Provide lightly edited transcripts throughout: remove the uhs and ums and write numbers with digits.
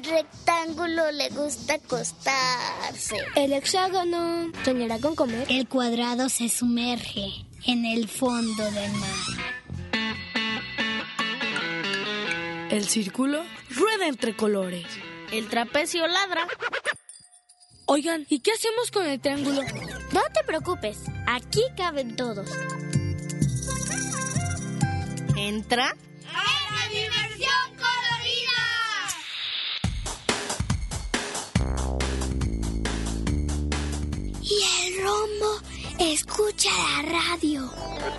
rectángulo le gusta acostarse. El hexágono soñará con comer. El cuadrado se sumerge en el fondo del mar. El círculo rueda entre colores. El trapecio ladra. Oigan, ¿y qué hacemos con el triángulo? No te preocupes, aquí caben todos. Entra. ¡A la diversión colorida! Y el rombo escucha la radio.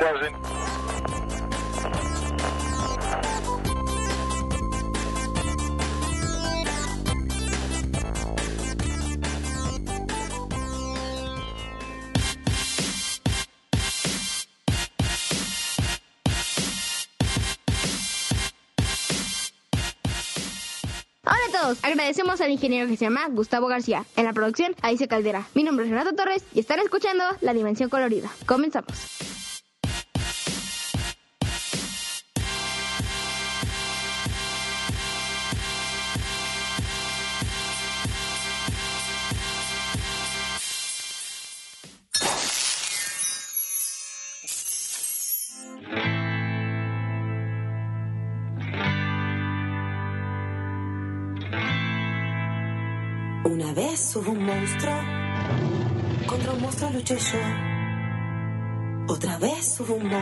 Hola a todos, agradecemos al ingeniero que se llama Gustavo García. En la producción, Aice Caldera. Mi nombre es Renato Torres y están escuchando La Dimensión Colorida. Comenzamos. Una vez hubo un monstruo, contra un monstruo luché yo. Otra vez hubo un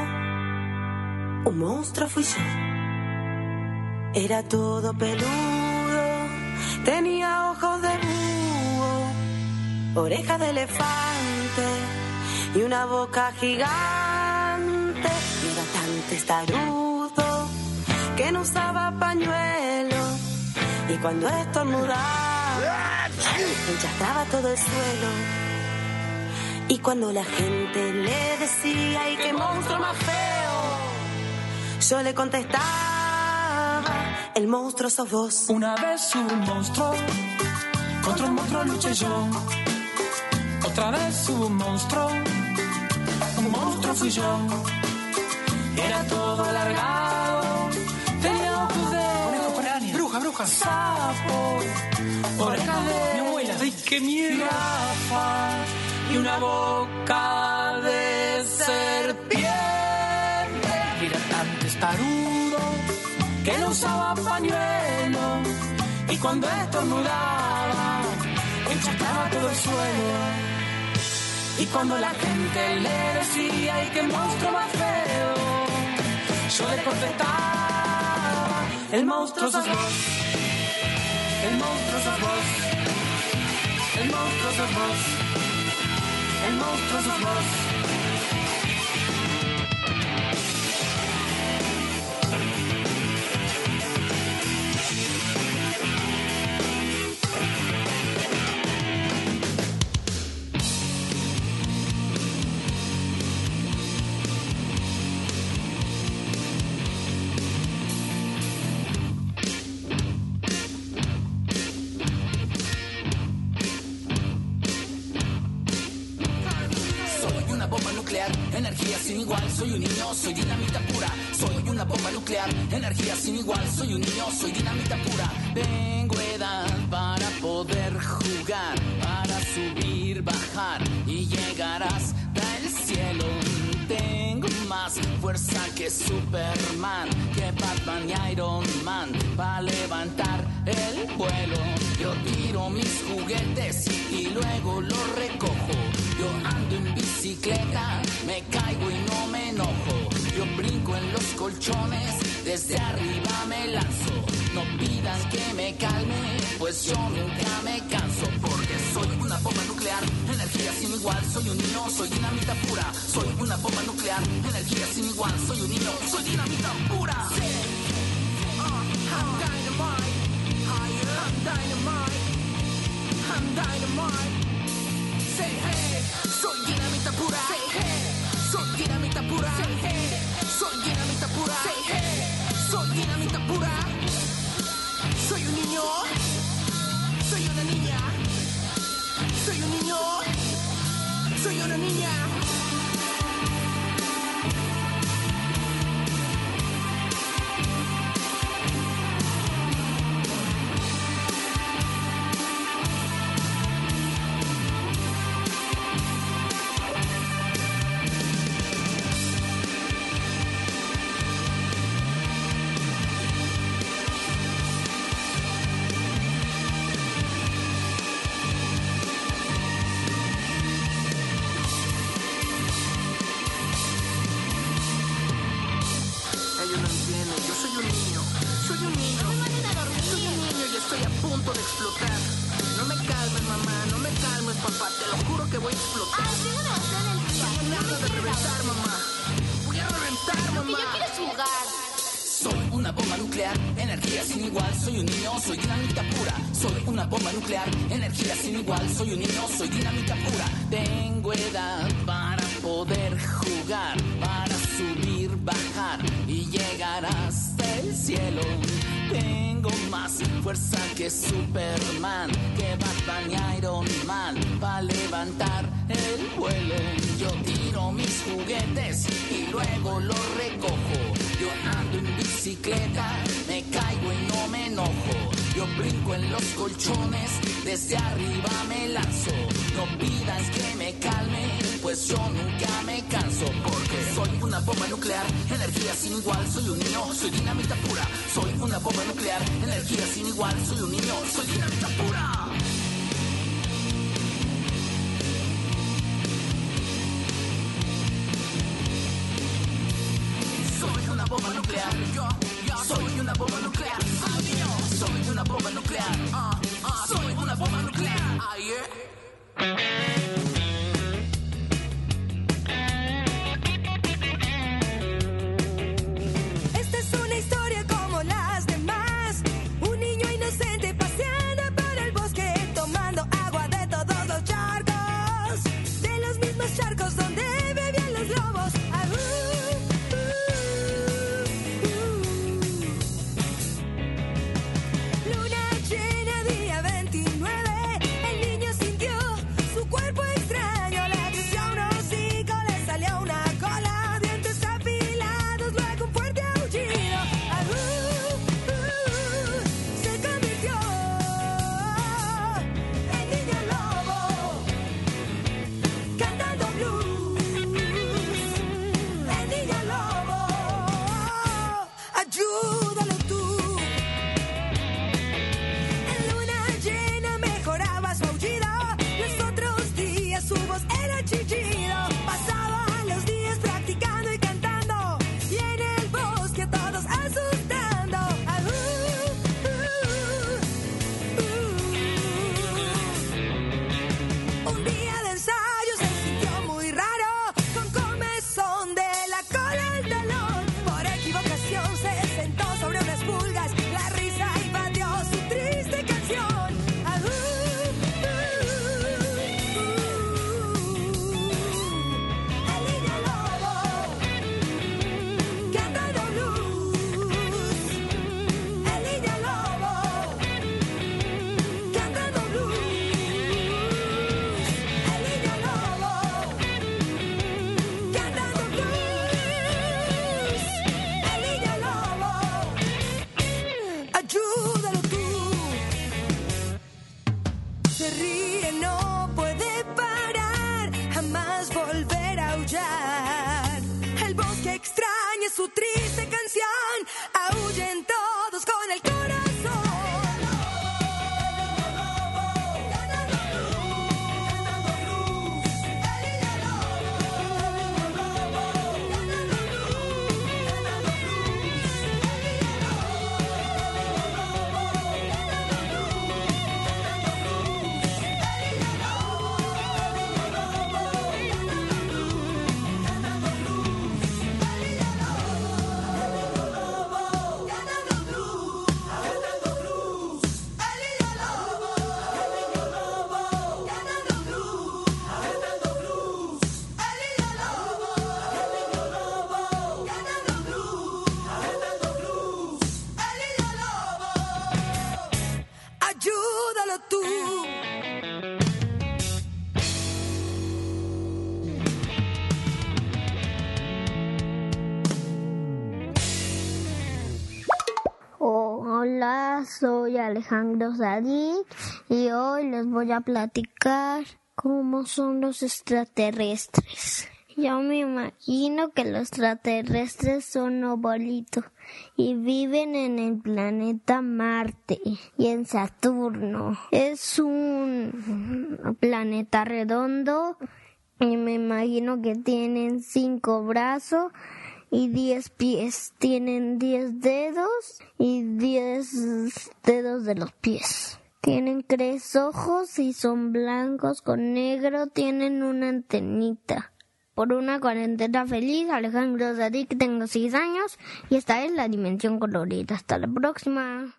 monstruo fui yo. Era todo peludo, tenía ojos de búho, orejas de elefante y una boca gigante. Y era tan testarudo que no usaba pañuelo, y cuando estornudaba enchastraba todo el suelo. Y cuando la gente le decía ¡ay, qué monstruo más feo!, yo le contestaba: el monstruo sos vos. Una vez hubo un monstruo, contra un monstruo luché yo. Otra vez hubo un monstruo fui yo. Era todo alargado, tenía ojos de conejo para araña, bruja, sapo, orejas de mi abuela, ¡ay, qué miedo!, jirafa y una boca de serpiente. Era tan testarudo que no usaba pañuelo, y cuando estornudaba enchastraba todo el suelo. Y cuando la gente le decía ¡ay, qué monstruo más feo!, yo le contestaba: el monstruo sos vos. El monstruo sos vos. El monstruo sos vos. El monstruo sos vos. Energía sin igual, soy un niño, soy dinamita pura. Soy una bomba nuclear, energía sin igual, soy un niño, soy dinamita pura. Tengo edad para poder jugar, para subir, bajar y llegar hasta el cielo. Tengo más fuerza que Superman, que Batman y Iron Man, para levantar el vuelo. Yo tiro mis juguetes y luego los recojo. Yo ando en bicicleta, me caigo y no me enojo. Yo brinco en los colchones, desde arriba me lanzo. No pidan que me calme, pues yo nunca me canso. Porque soy una bomba nuclear, energía sin igual. Soy un niño, soy dinamita pura. Soy una bomba nuclear, energía sin igual. Soy un niño, soy dinamita pura. I'm dynamite, I'm dynamite, I'm dynamite. Say hey, soy dinamita pura. Say hey, soy dinamita pura. Say hey, soy dinamita pura. Say hey, soy dinamita pura. Soy un niño, soy una niña. Soy un niño, soy una niña. punto de explotar. No me calmes, mamá, no me calmes, papá, te lo juro que voy a explotar. Ay, tengo demasiada energía. Tengo ganas de reventar, mamá. Voy a reventar, mamá. Lo que yo quiero es jugar. Soy una bomba nuclear, energía sin igual, soy un niño, soy dinamita pura. Soy una bomba nuclear, energía sin igual, soy un niño, soy dinamita pura. Tengo edad para poder jugar, para subir, bajar y llegar hasta el cielo. Tengo más fuerza que Superman, que Batman y Iron Man, para levantar el vuelo. Yo tiro mis juguetes y luego los recojo. Yo ando en bicicleta, me caigo y no me enojo. Yo brinco en los colchones, desde arriba me lanzo. No pidas que me calme, pues yo nunca me canso. Porque soy una bomba nuclear, energía sin igual, soy un niño, soy dinamita pura. Soy una bomba nuclear, energía sin igual, soy un niño, soy dinamita pura. Soy una bomba nuclear, soy una bomba nuclear, soy una bomba nuclear, soy una bomba nuclear. Esta es una historia como las demás. Un niño inocente paseando por el bosque, tomando agua de todos los charcos, de los mismos charcos donde bebían los lobos. Luna llena, día 29. El niño sintió su cuerpo extraño. Le creció un hocico, le salió una cola, dientes afilados, luego un fuerte aullido. Se convirtió en niño lobo, cantando blues. El niño lobo, ayúdalo tú. En luna llena mejoraba su aullido. Los otros días su voz era chillido. Pasaba los días practicando y cantando, y en el bosque todos asustando. Un día de ensayo se sintió muy raro, con comezón de la cola al talón. Por equivocación se sentó sobre unas pulgas. La risa invadió su triste canción. El niño lobo, cantando blues. El niño lobo, cantando blues. El niño lobo, cantando blues. El niño lobo, ayúdalo tú. Se ríe, no puede parar, jamás volver a aullar. El bosque extraña su triste canción, aúllen todos con el corazón. Ayúdalo tú. Hola, soy Alejandro Sadik y hoy les voy a platicar cómo son los extraterrestres. Yo me imagino que los extraterrestres son ovalitos y viven en el planeta Marte y en Saturno. Es un planeta redondo y me imagino que tienen 5 brazos y 10 pies. Tienen 10 dedos y 10 dedos de los pies. Tienen 3 ojos y son blancos con negro. Tienen una antenita. Por una cuarentena feliz, Alejandro Zadik, tengo 6 años y esta es la Dimensión Colorida. Hasta la próxima.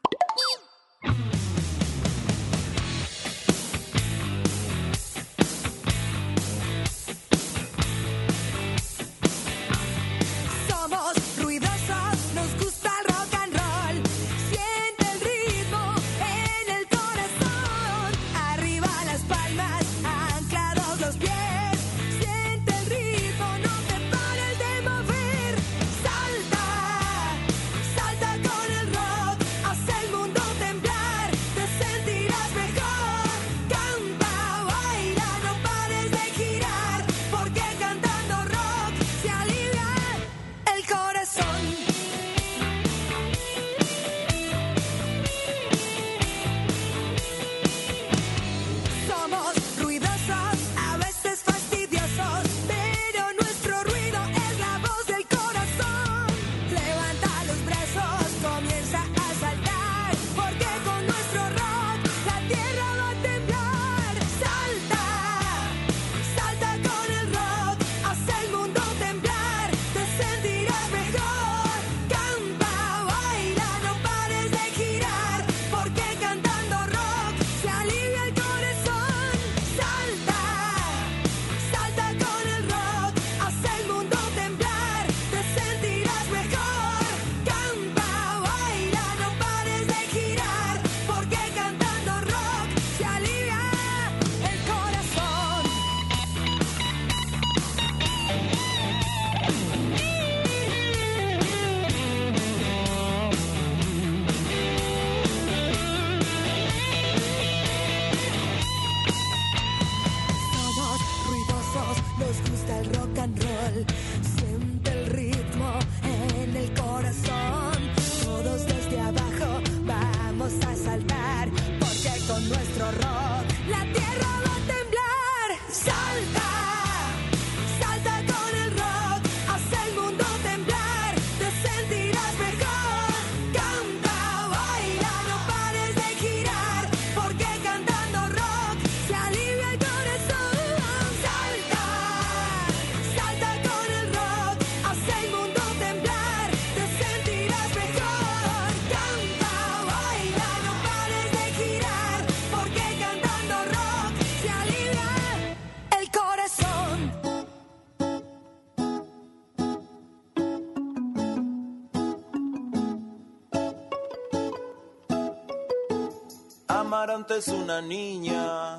Amaranta es una niña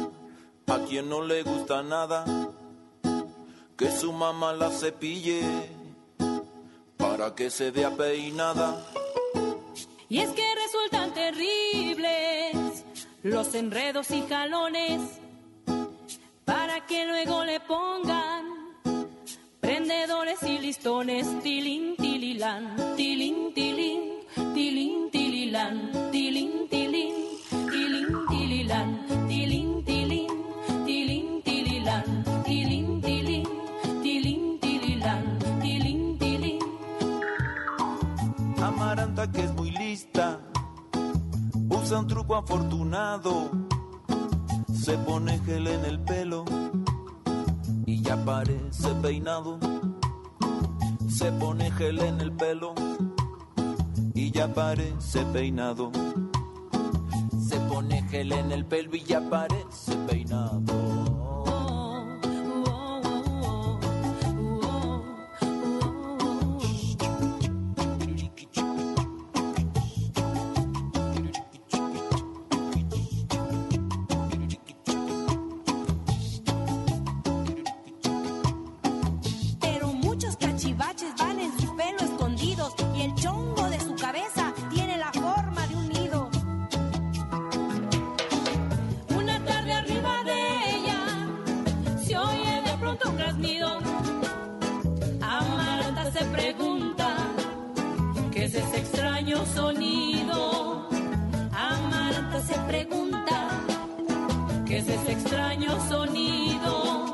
a quien no le gusta nada que su mamá la cepille para que se vea peinada. Y es que resultan terribles los enredos y jalones para que luego le pongan prendedores y listones. Tilín, tililán, tilín, tilín, tilín, tililán, tilín, tilín, tilín, tililán, tilín, tilín, tilín, tililán, tilín, tilín, tilín, tililán, tilín, tilín. Amaranta, que es muy lista, usa un truco afortunado, se pone gel en el pelo y ya parece peinado. Se pone gel en el pelo y ya parece peinado. Se pone gel en el pelo y ya parece peinado. Sonido. Amaranta se pregunta ¿qué es ese extraño sonido?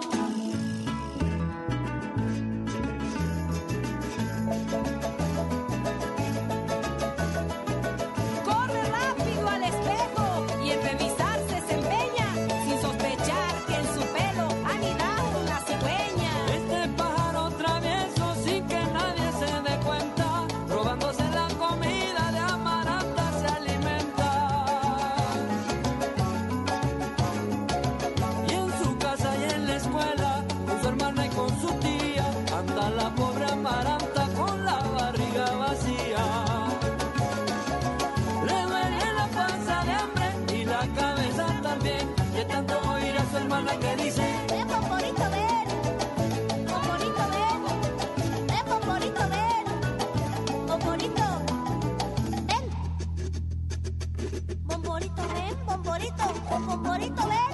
Poporito, ven.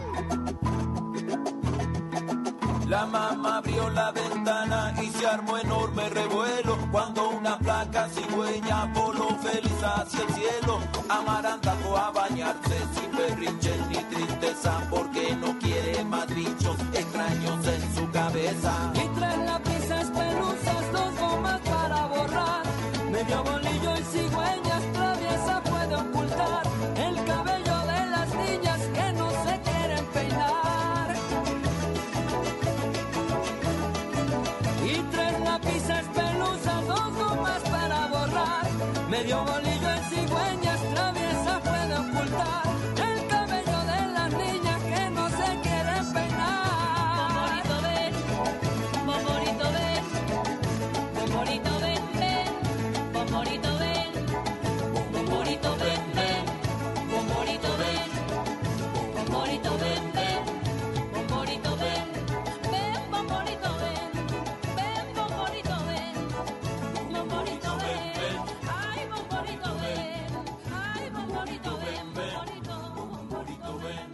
La mamá abrió la ventana y se armó enorme revuelo cuando una flaca cigüeña voló feliz hacia el cielo. Amaranta fue a bañarse sin berrinches ni tristeza porque no quiere más bichos extraños en su cabeza. Y tres lápices pelusas, 2 gomas para borrar, medio bolillo y cigüeñas traviesa puede ocultar el cabello de las niñas que no se quieren peinar. Y 3 lápices pelusas, 2 gomas para borrar, medio bolillo en cigüeñas traviesa puede ocultar el cabello de las niñas que no se quieren peinar. Pomorito ven, pomorito ven, pomorito ven, pomorito ven, pomorito ven, pomorito ven, pomorito ven, pomorito ven, pomorito ven, pomorito ven, ay pomorito ven, ay pomorito ven, pomorito ven.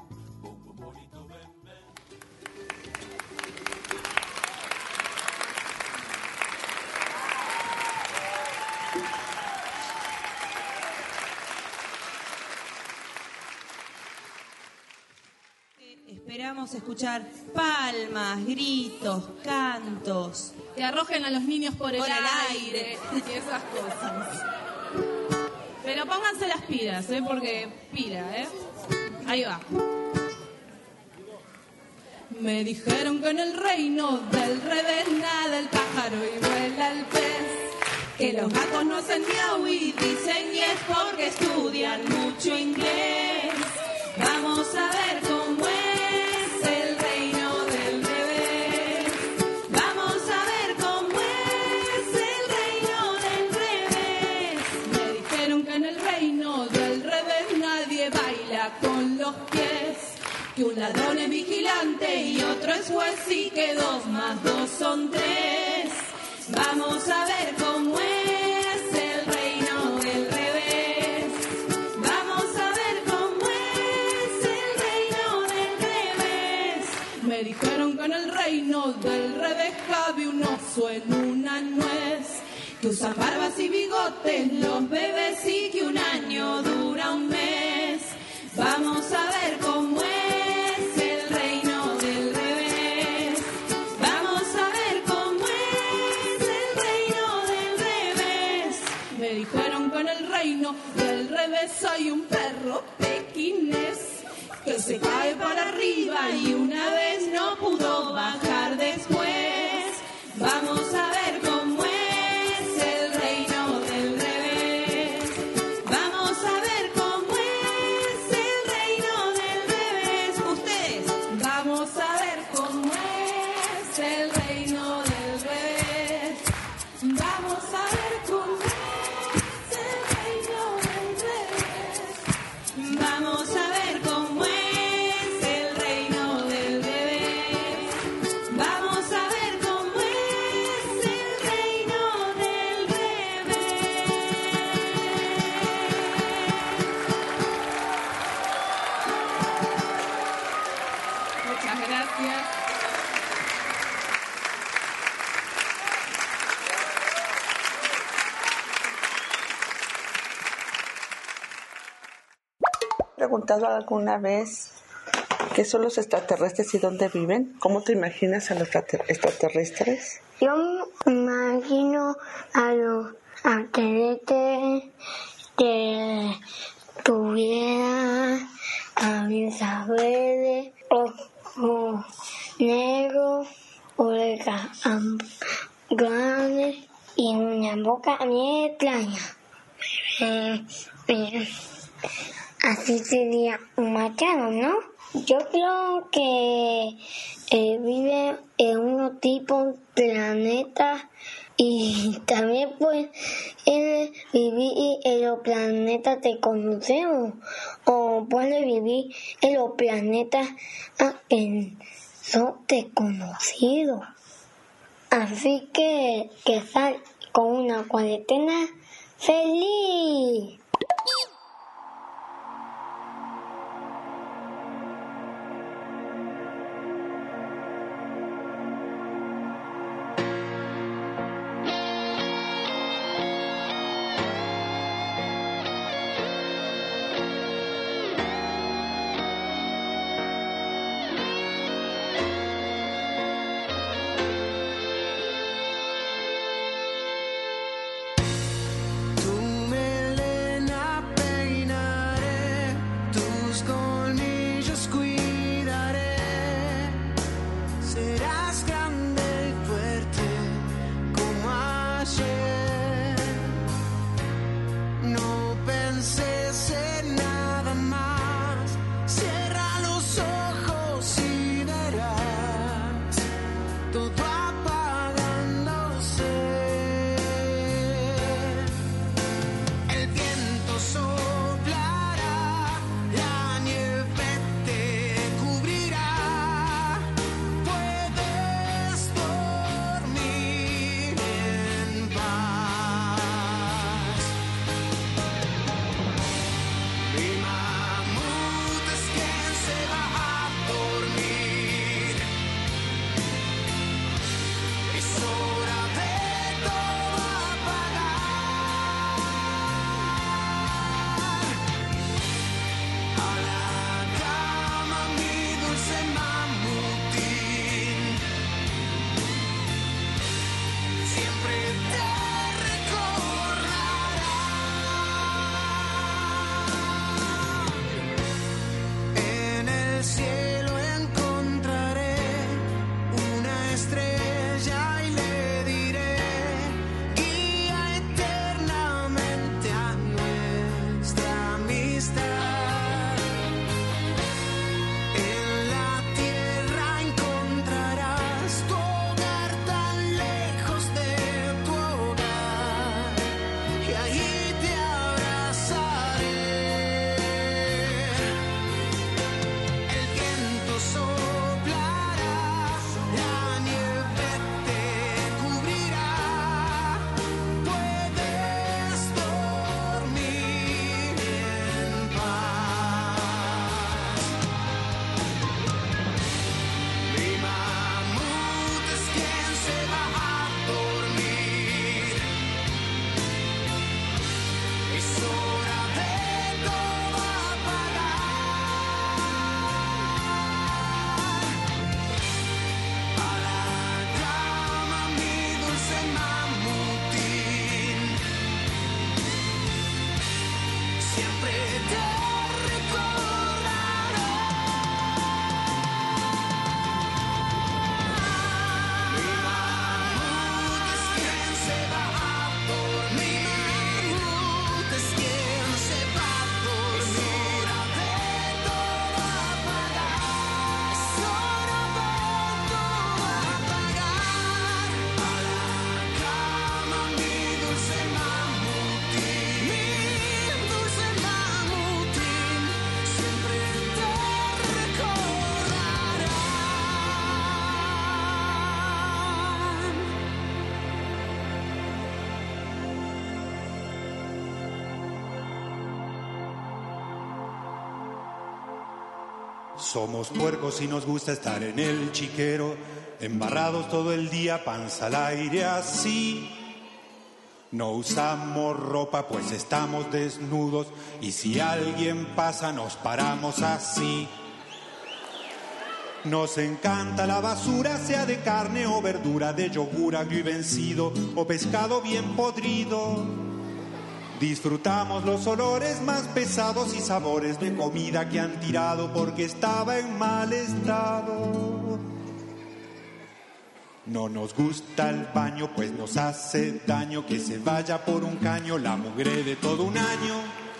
Esperamos escuchar palmas, gritos, cantos. Que arrojen a los niños por el aire y esas cosas. Pero pónganse las pilas, porque pila, Ahí va. Me dijeron que en el reino del revés nada el pájaro y vuela el pez. Que los gatos no hacen miau y dicen yes porque estudian mucho inglés. Vamos a ver cómo es el reino del revés. Vamos a ver cómo es el reino del revés. Me dijeron que en el reino del revés nadie baila con los pies. Que un ladrón es vigilante y otro es juez y que 2 más 2 son 3. Vamos a ver cómo es el reino del revés. Vamos a ver cómo es el reino del revés. Me dijeron que en el reino del revés cabe un oso en una nuez. Que usan barbas y bigotes los bebés y que un año dura un mes. Vamos a ver cómo es el reino del revés. Vamos a ver cómo es el reino del revés. Me dijeron que en el reino del revés hay un perro pequinés que se cae para arriba y una vez no pudo bajar después. Vamos a ver cómo es el reino del revés. Vamos a ver cómo es el reino del revés. Ustedes, vamos a ver cómo es el reino del revés. Vamos a ver cómo es el reino del revés. Vamos a ver cómo es el reino del revés. Vamos a ver cómo es el reino del revés. Muchas gracias. ¿Preguntado alguna vez qué son los extraterrestres y dónde viven? ¿Cómo te imaginas a los extraterrestres? Yo me imagino a los extraterrestres que tuvieran cabeza verde, ojos negros, orejas grandes y una boca bien extraña. Así sería un marciano, ¿no? Yo creo que vive en unos tipos planetas y también pues vivir en los planetas que conocemos o puede vivir en los planetas que son desconocidos. Así que sal con una cuarentena feliz. Somos puercos y nos gusta estar en el chiquero, embarrados todo el día, panza al aire así. No usamos ropa pues estamos desnudos y si alguien pasa nos paramos así. Nos encanta la basura, sea de carne o verdura, de yogur agrio y vencido o pescado bien podrido. Disfrutamos los olores más pesados y sabores de comida que han tirado porque estaba en mal estado. No nos gusta el baño pues nos hace daño que se vaya por un caño la mugre de todo un año.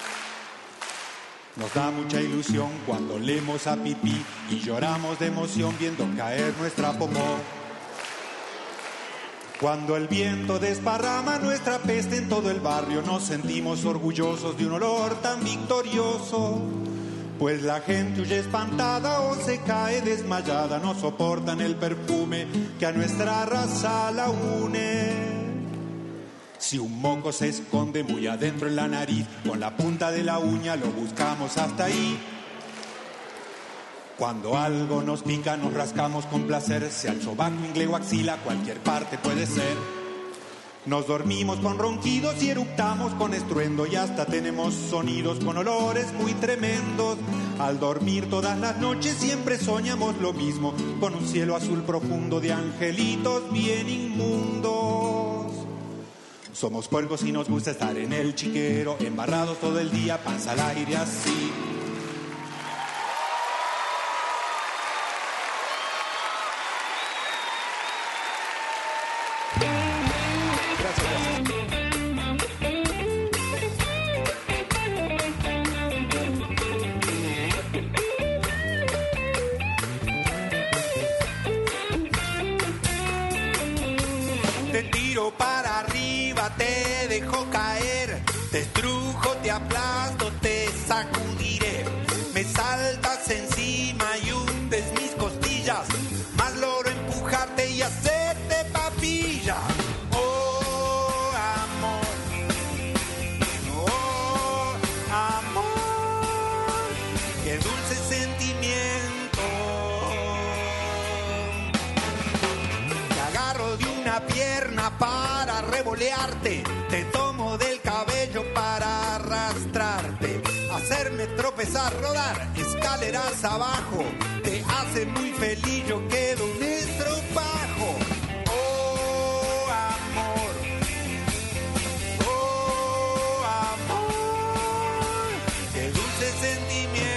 Nos da mucha ilusión cuando leemos a pipí y lloramos de emoción viendo caer nuestra popó. Cuando el viento desparrama nuestra peste en todo el barrio nos sentimos orgullosos de un olor tan victorioso. Pues la gente huye espantada o se cae desmayada, no soportan el perfume que a nuestra raza la une. Si un moco se esconde muy adentro en la nariz, con la punta de la uña lo buscamos hasta ahí. Cuando algo nos pica nos rascamos con placer, sea el sobaco, ingle o axila, cualquier parte puede ser. Nos dormimos con ronquidos y eructamos con estruendo y hasta tenemos sonidos con olores muy tremendos. Al dormir todas las noches siempre soñamos lo mismo, con un cielo azul profundo de angelitos bien inmundos. Somos puercos y nos gusta estar en el chiquero, embarrados todo el día, panza al aire así. Te tiro para arriba, te dejo caer, te estrujo, te aplasto, te sacudiré. Me saltas encima y hundes mis costillas, más logro empujarte y hacerte papilla. Oh, amor, qué dulce sentimiento. Te agarro de una pierna para revolearte, te tomo del cabello para arrastrarte, hacerme tropezar, rodar escaleras abajo, te hace muy feliz, yo quedo un estropajo. Oh, amor, qué dulce sentimiento.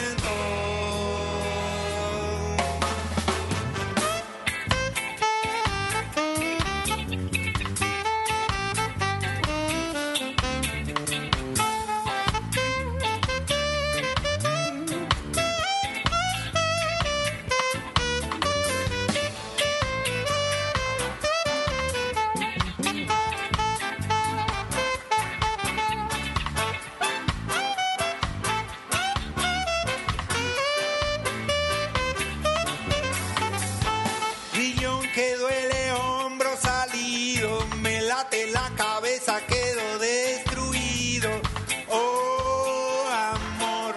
Riñón que duele, hombro salido, me late la cabeza, quedo destruido. Oh, amor,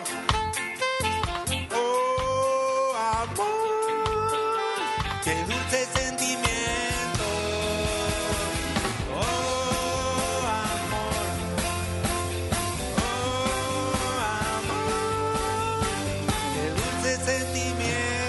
qué dulce sentimiento. Oh, amor, qué dulce sentimiento.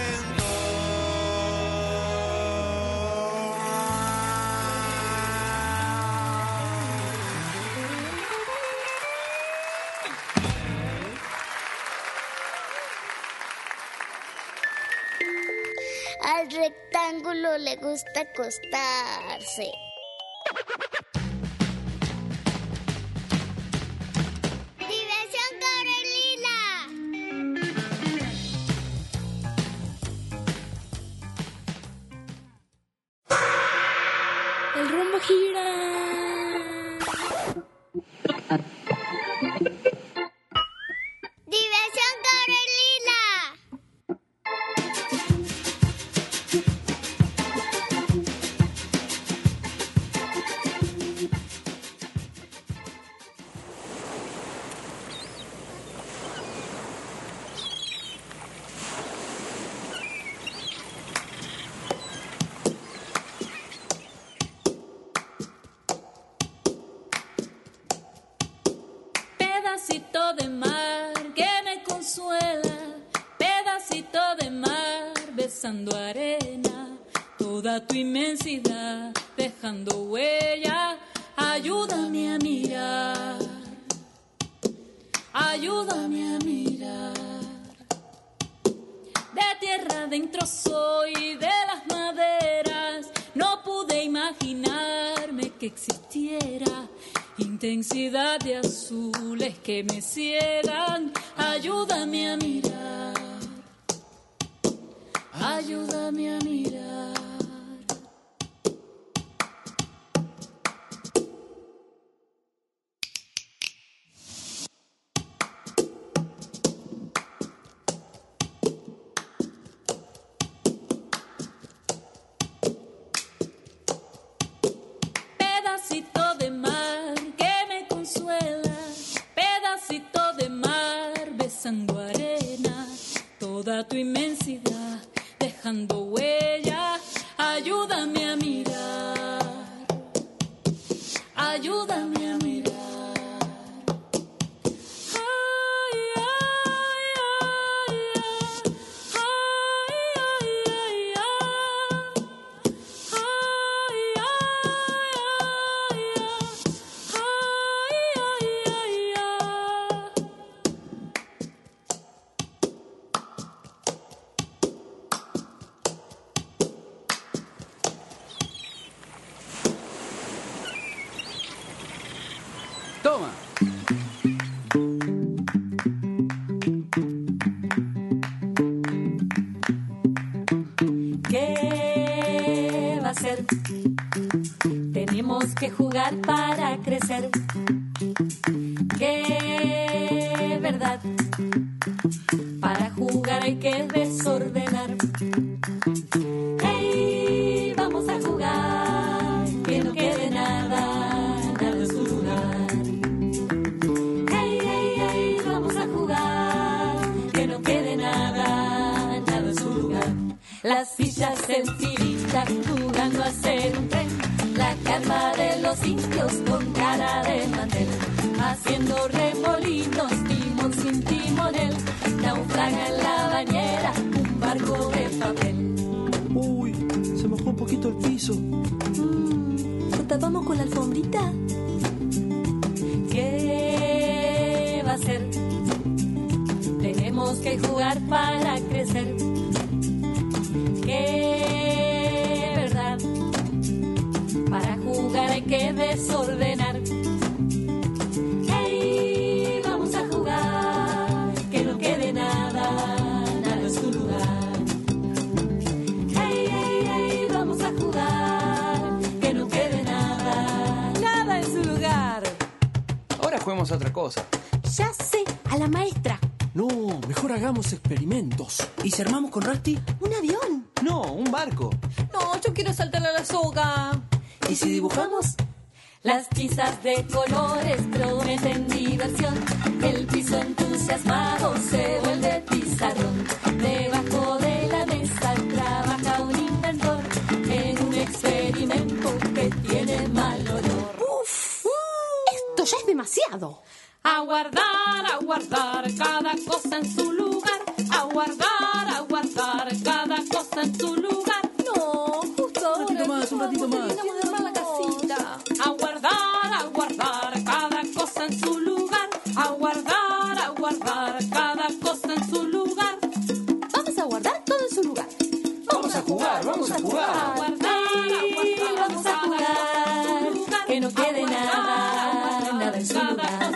Al rectángulo le gusta acostarse. ¡Diversión Carolina! El rumbo gira. ¡Diversión Carolina! pedacito de mar que me consuela, pedacito de mar besando arena, toda tu inmensidad dejando huella, ayúdame a mirar, ayúdame a mirar. De tierra adentro soy, de las maderas, no pude imaginarme que existiera intensidad de azules que me ciegan, ayúdame a mirar, ayúdame a mirar. Pedacito de mar que me consuela, pedacito de mar besando arena, toda tu inmensidad dejando huella, ayúdame a mirar, ayúdame a mirar. Toma. ¿Qué va a ser? Tenemos que jugar para crecer. ¿Qué verdad? Para jugar hay que desordenar. ¡Hey! Vamos a jugar, que no quede nada, nada en su lugar. ¡Hey, hey, hey! Vamos a jugar, que no quede nada, nada en su lugar. Las sillas en filita jugando a ser un tren, la carpa de los indios con cara de mantel, haciendo remolinos, timón sin timonel, naufraga en la bañera un barco de papel. Uy, se mojó un poquito el piso. ¿Lo tapamos con la alfombrita? ¿Qué va a ser? Tenemos que jugar para crecer. ¿Qué verdad? Para jugar hay que desordenar. ¡Hey! Vamos a jugar, que no quede nada, nada en su lugar. ¡Hey, hey, hey! Vamos a jugar, que no quede nada, nada en su lugar. Ahora juguemos a otra cosa. Ya sé, a la maestra. No, mejor hagamos experimentos. ¿Y si armamos con Rusty? ¿Un avión? No, un barco. No, yo quiero saltar a la soga. ¿Y si dibujamos? Las tizas de colores prometen diversión. El piso entusiasmado se vuelve pizarrón. Debajo de la mesa trabaja un inventor en un experimento que tiene mal olor. ¡Uf! Esto ya es demasiado. A guardar cada cosa en su lugar. A guardar cada cosa en su lugar. No, justo ahora. Un ratito más. Terminamos de armar la casita. A guardar cada cosa en su lugar. A guardar cada cosa en su lugar. Vamos a guardar todo en su lugar. Vamos a jugar, vamos a jugar. A guardar vamos a jugar. Que no quede nada, nada en su lugar.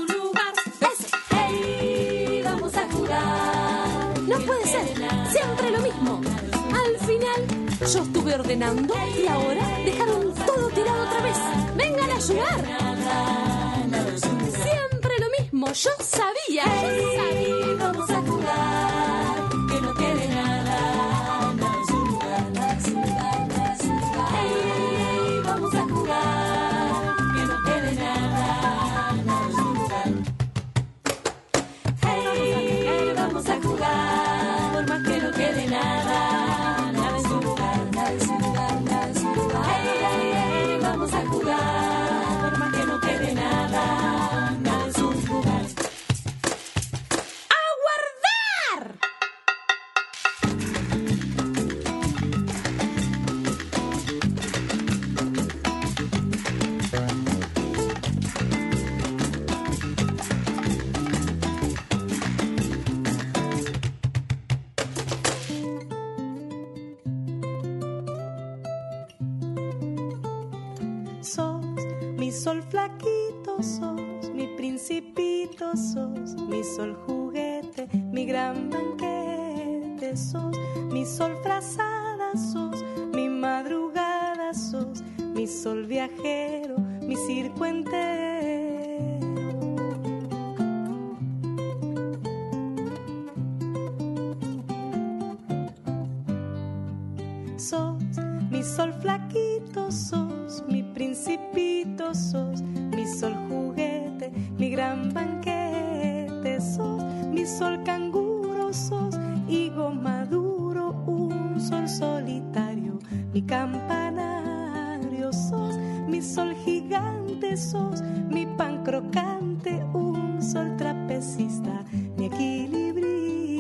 Hey, vamos a jugar. No puede ser, siempre lo mismo. Al final, yo estuve ordenando y ahora dejaron todo tirado otra vez. ¡Vengan a ayudar! Siempre lo mismo, yo sabía. Hey, vamos a jugar. Que no quede nada, nada en su lugar, nada en su lugar, nada en su lugar. Hey, vamos a jugar. Que no quede nada, nada en su lugar. Hey, vamos a jugar. Por más que no quede nada, nada en su lugar, nada en su lugar, nada en su lugar. Hey, vamos a jugar. Por más que no quede nada, nada en su lugar. Mi sol flaquito sos, mi principito sos, mi sol juguete, mi gran banquete sos, mi sol frazada sos, mi madrugada sos, mi sol viajero, mi circo entero. Sos mi sol flaquito sos, mi principito sos, mi sol juguete, mi gran banquete sos, mi sol canguro sos, higo maduro, un sol solitario, mi campanario sos, mi sol gigante sos, mi pan crocante, un sol trapecista, mi equilibrista.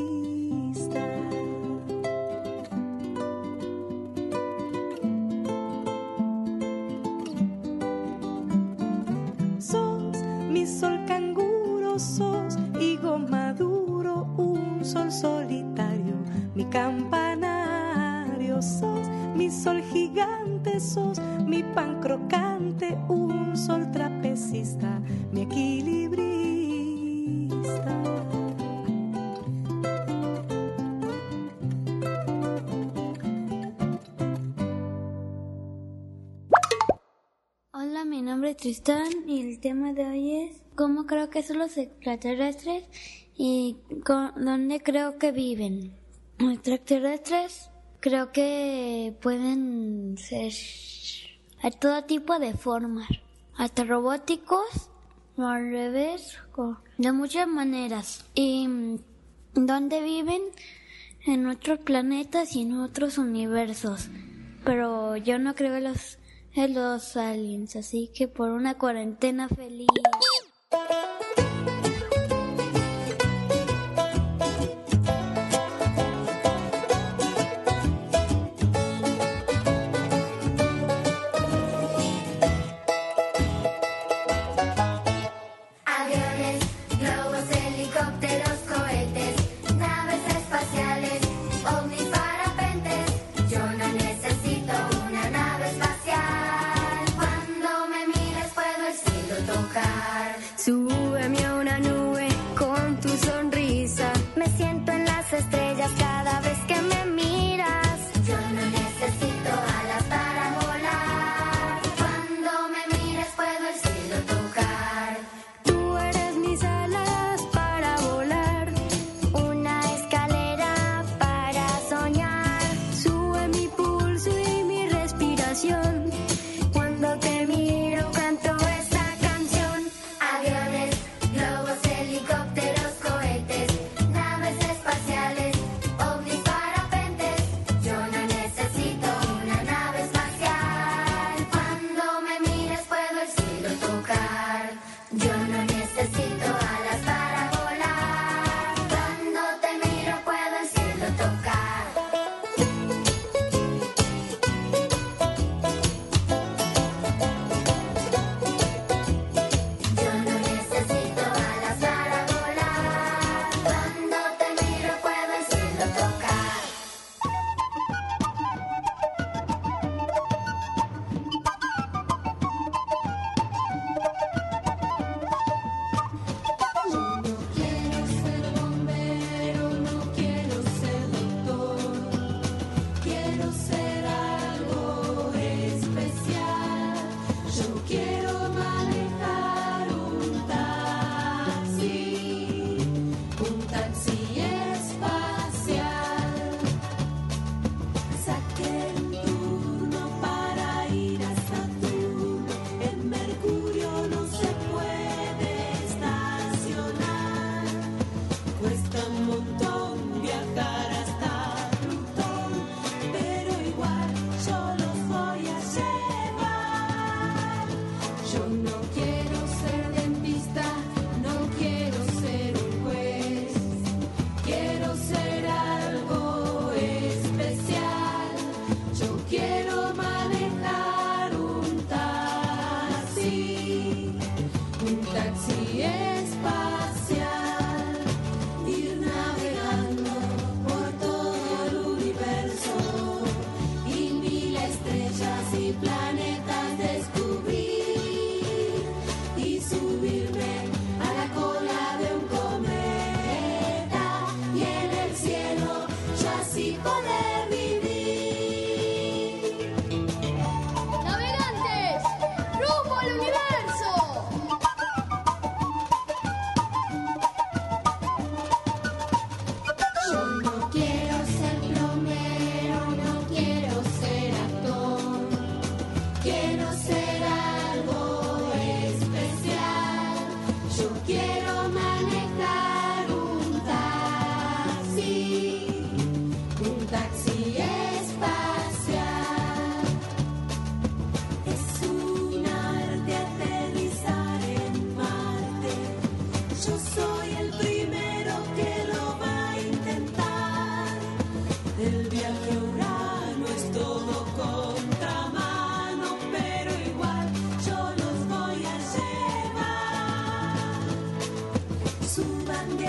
Mi sol canguro sos, higo maduro, un sol solitario, mi campanario sos, mi sol gigante sos, mi pan crocante, un sol trapecista, mi equilibrista. Hola, mi nombre es Tristán y el tema de hoy es ¿cómo creo que son los extraterrestres y dónde creo que viven? Los extraterrestres creo que pueden ser a todo tipo de formas, hasta robóticos o al revés, de muchas maneras. Y ¿dónde viven? En otros planetas y en otros universos. Pero yo no creo en los aliens, así que por una cuarentena feliz. Aviones, globos, helicópteros, cohetes, naves espaciales, ovnis, parapentes. Yo no necesito una nave espacial. Cuando me mires puedo el cielo tocar.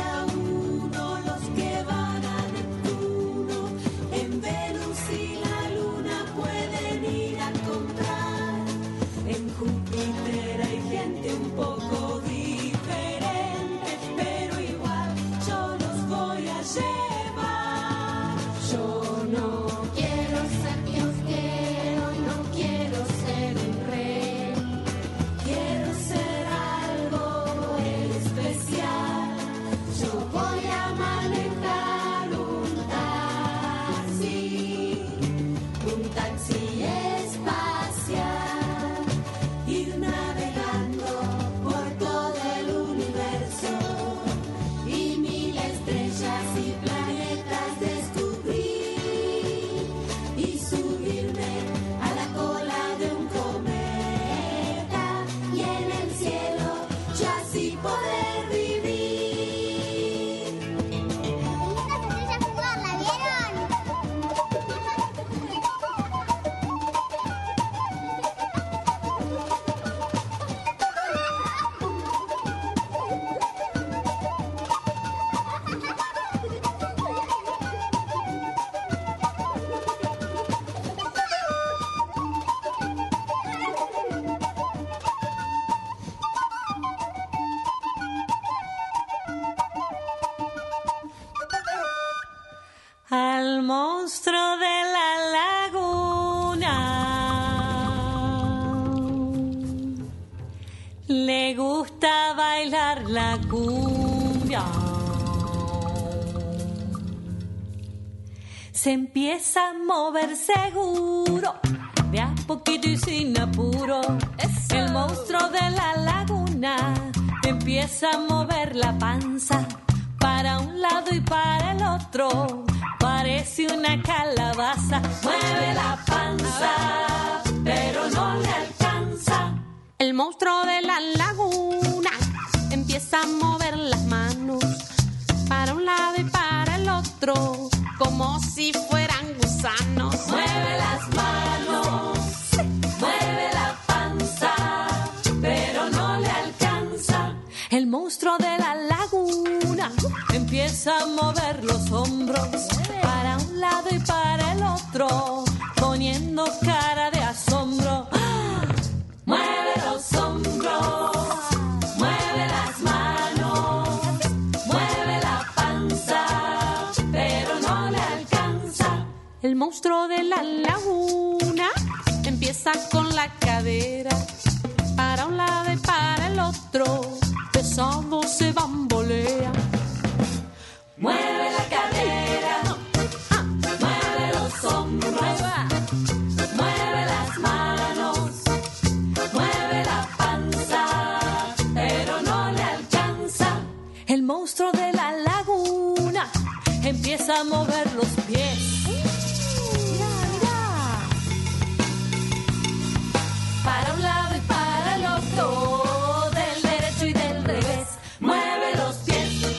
a uno los que van a Neptuno. En Venus y la Luna pueden ir a comprar. En Júpiter hay gente un poco diferente, pero igual yo los voy a llevar. Yo no quiero ser kiosquero, no quiero ser un rey. Quiero ser algo especial. Yo voy a manejar un taxi espacial. Ir navegando por todo el universo y 1000 estrellas y planetas descubrir y subirme a la cola de un cometa y en el cielo yo así poder vivir. Al monstruo de la laguna le gusta bailar la cumbia. Se empieza a mover seguro, de a poquito y sin apuro. El monstruo de la laguna empieza a mover la panza para un lado y para el otro. Parece una calabaza. Mueve la panza, pero no le alcanza. El monstruo de la laguna empieza a mover las manos para un lado y para el otro, como si fueran gusanos. Mueve las manos, mueve la panza, pero no le alcanza. El monstruo de la laguna Empieza a mover los hombros para un lado y para el otro, poniendo cara de asombro. ¡Ah! Mueve los hombros, mueve las manos, mueve la panza, pero no le alcanza. El monstruo de la laguna empieza con la cadera para un lado y para el otro, pesado se bambolea. Mueve la cadera, mueve los hombros, mueve las manos, mueve la panza, pero no le alcanza. El monstruo de la laguna empieza a mover los pies. Para un lado y para el otro, del derecho y del revés. Mueve los pies.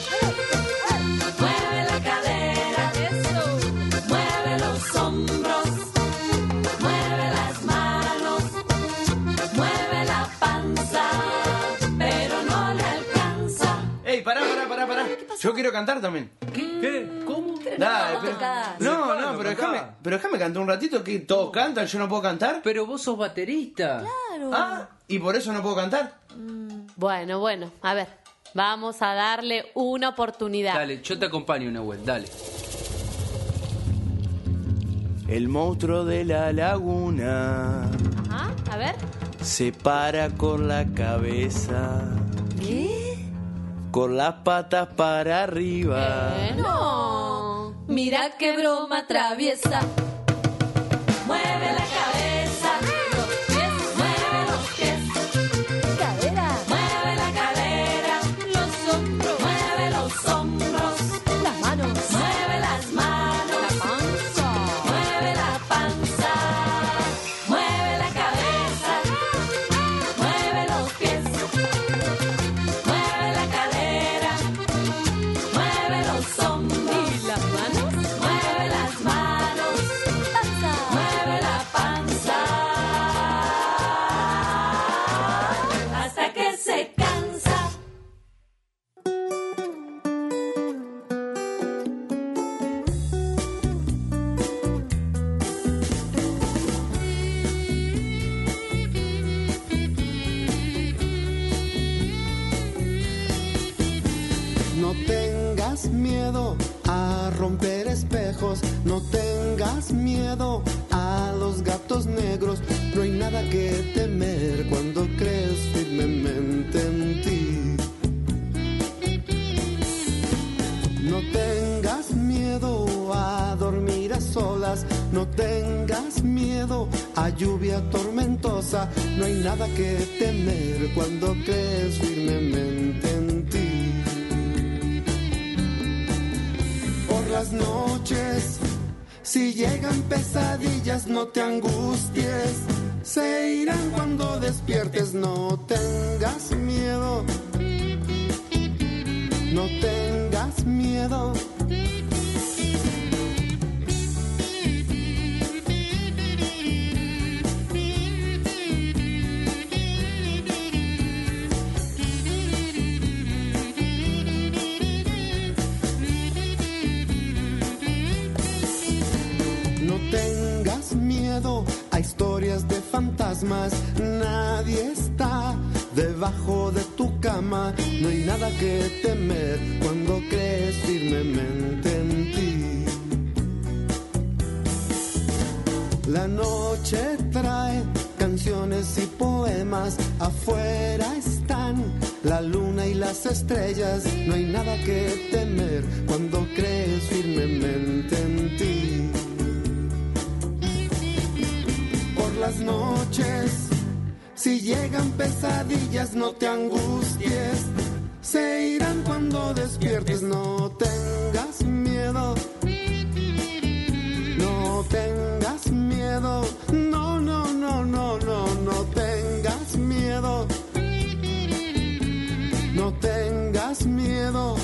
Mueve la cadera. Mueve los hombros. Mueve las manos. Mueve la panza. Pero no le alcanza. ¡Ey, pará! Yo quiero cantar también. ¿Qué? ¿Cómo? Dale, pero déjame cantar un ratito, que todos cantan, yo no puedo cantar. Pero vos sos baterista. Claro. Ah, ¿y por eso no puedo cantar? Bueno, a ver, vamos a darle una oportunidad. Dale, yo te acompaño, Nahuel, dale. El monstruo de la laguna Ajá, a ver. se para con la cabeza, ¿Qué? con las patas para arriba. No. Mira qué broma traviesa. Mueve la cabeza. Los pies. Mueve los pies. Cadera. Mueve la cadera. Los hombros. Mueve los hombros. Las manos. Mueve las manos. La panza. Mueve la panza. Mueve la cabeza. Mueve los pies. Mueve la cadera. Mueve los hombros. ¿Y las manos? Mueve las manos. Panza. Mueve la panza. tengas miedo a romper espejos, no tengas miedo a los gatos negros. No hay nada que temer cuando crees firmemente en ti. No tengas miedo a dormir a solas, no tengas miedo a lluvia tormentosa. No hay nada que temer cuando crees firmemente en ti. Por las noches, si llegan pesadillas, no te angusties, se irán cuando despiertes. No tengas miedo, no tengas miedo. No tengas miedo a historias de fantasmas, nadie está debajo de tu cama. No hay nada que temer cuando crees firmemente en ti. La noche trae canciones y poemas, afuera están la luna y las estrellas. No hay nada que temer cuando crees firmemente en ti. Por las noches, si llegan pesadillas, no te angusties, se irán cuando despiertes. No tengas miedo, no tengas miedo, no, no, no, no, no, no tengas miedo, no tengas miedo.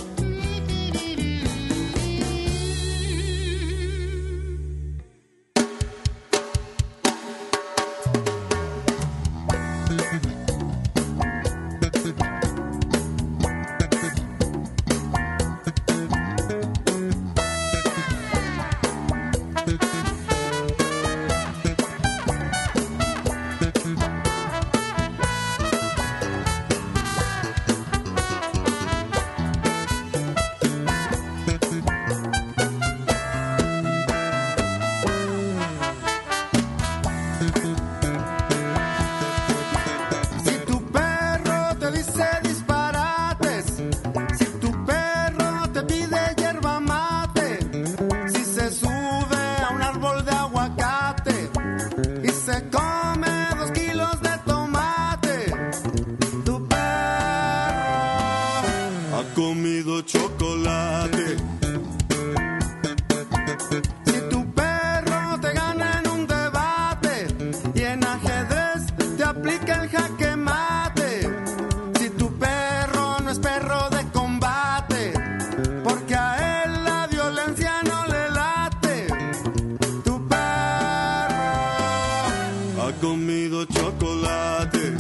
Comido chocolate. Si tu perro te gana en un debate y en ajedrez te aplica el jaque mate, si tu perro no es perro de combate, porque a él la violencia no le late, tu perro ha comido chocolate.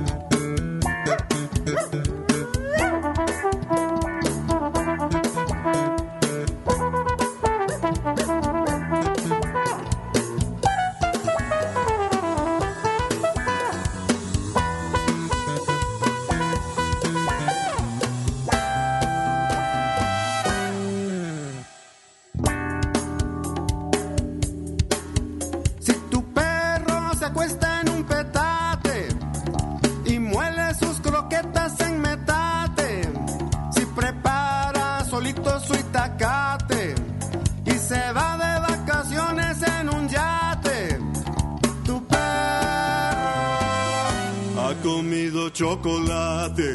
Acuesta en un petate y muele sus croquetas en metate, si prepara solito su itacate y se va de vacaciones en un yate, tu perro ha comido chocolate.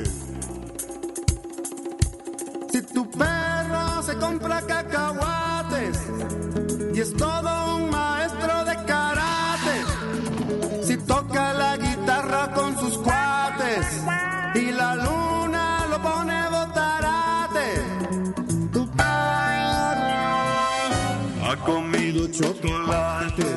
Si tu perro se compra cacahuates y es todo un maestro de karate, si toca la guitarra con sus cuates y la luna lo pone botarate, tu perro ha comido chocolate.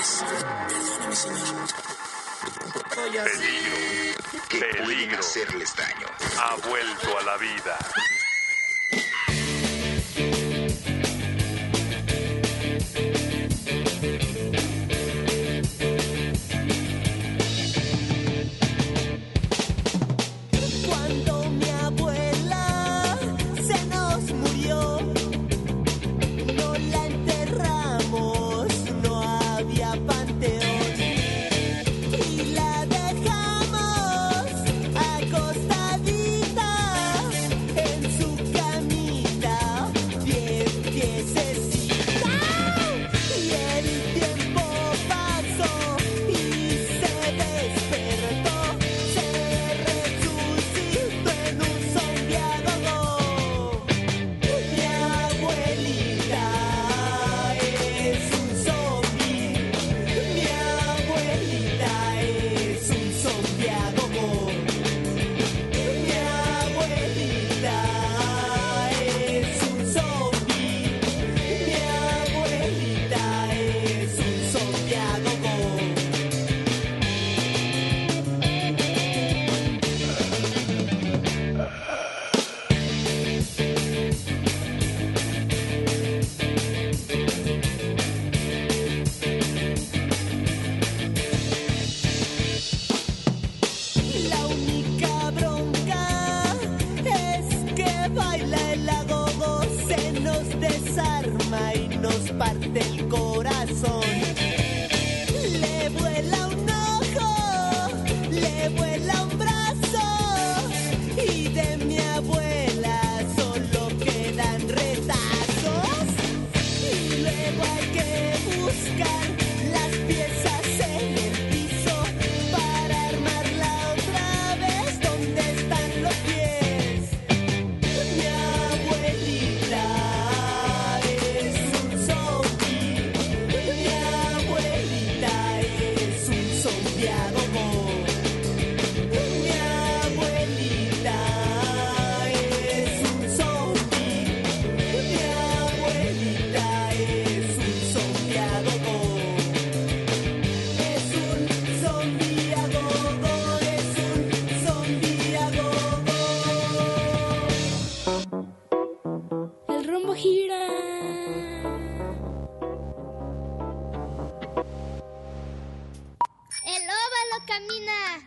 vez. Perdóneme, señor. Peligro. Pueden hacerles daño. Ha vuelto a la vida. Cuando mi abuela se nos murió, no la enterramos, no había panteón y la dejamos acostadita en su camita, bien piececita. Y el tiempo pasó y se despertó, se resucitó en un zombiado. Mi abuelita es un zombie, mi abuelita es un zombiado. Mi abuelita es un zombie, mi abuelita es un zombiado. La única bronca es que baila el agogo, se nos desarma y nos parte el corazón. Le vuela un ojo, le vuela un brazo y de mi abuela solo quedan retazos. Y luego hay que buscar las piezas en el piso para armarla otra vez. ¿Dónde están los pies? Mi abuelita es un zombie, mi abuelita es un zombiado. Mi abuelita es un zombie, mi abuelita es un zombiado. Es un zombiado, es un zombiado. El rombo gira. El óvalo camina.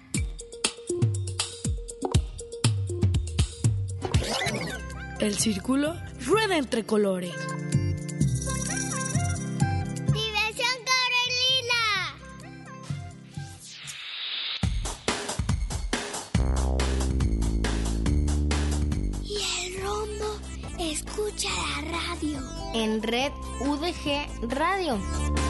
El círculo rueda entre colores. Diversión Corelina. Y el rombo escucha la radio. En Red UDG Radio.